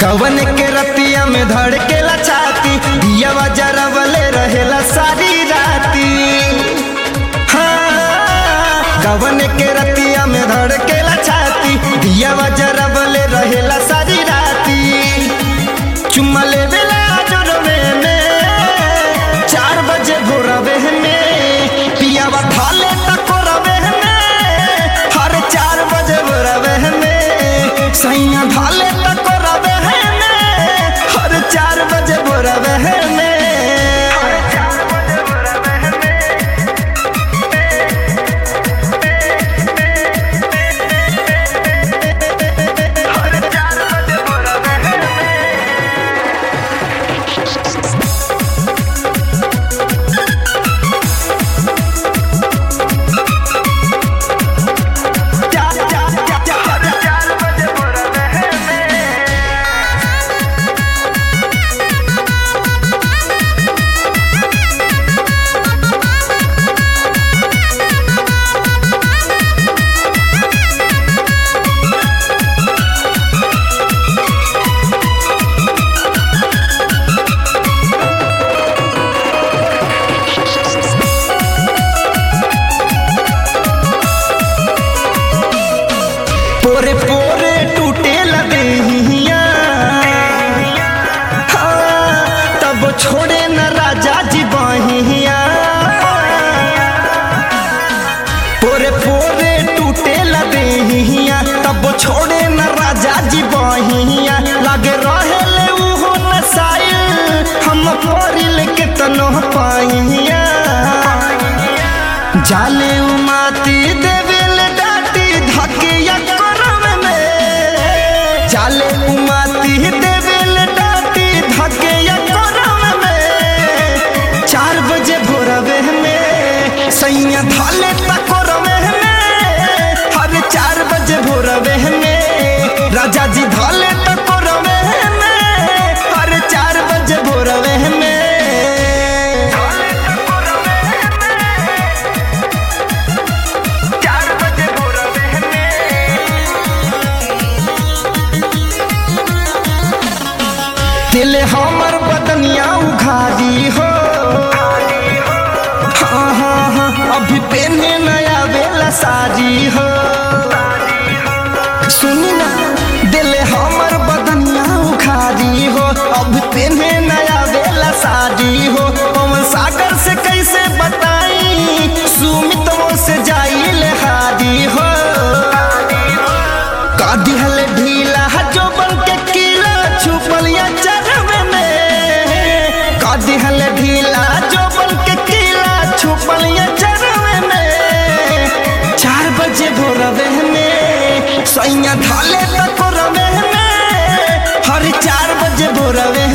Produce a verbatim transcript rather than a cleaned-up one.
कवन के रतिया में धड़केला छाती, दिया जरवले रहेला सारी राती। हाँ, कवन के रतिया में धड़केला छाती, दिया जरवले रहेला सारी राती। चुम्मा लेवेला जोरवे में चार बजे भोरवे में, पियावा थाले टकोरवे में हर चार बजे भोरवे में, सैया थाले टकोरवे में हर चार बजे भोरवे में। पोरे पोरे टूटे लगे हाँ, तब छोड़े न राजा जी बहिया। पोरे पोरे टूटे लगे तब छोड़े न राजा जी बहिया। लगे रहे उहो नसाइल, हम परिल के तनो पाइया। जाले उमाती देवेल डाटी धकिया चाले उमाती देवेल डाटी धके या कोरम में, चार बजे भोरवे में सैया धाले टकोरवे में हर चार बजे भोरवे में, राजा जी धाले टकोरवे में हर चार बजे भोरवे में। दिल हमर बदनिया उघारी हो, हाँ हाँ हाँ अभी पहने नया बेला सारी हो। सुनी ना दिल हमर बदनिया उघारी हो, अभी पहने नया बेला सारी हो। पवन सागर से कैसे बताई, सुमितों से जाई ले हारी हो। कादी हले ढीला जो बन के किला छुपलिया दिहल ढीला जो बन के किला छुपलिया चरवे में, चार बजे भोरवे में सैया ढाले टकोरवे में हर चार बजे भोरवे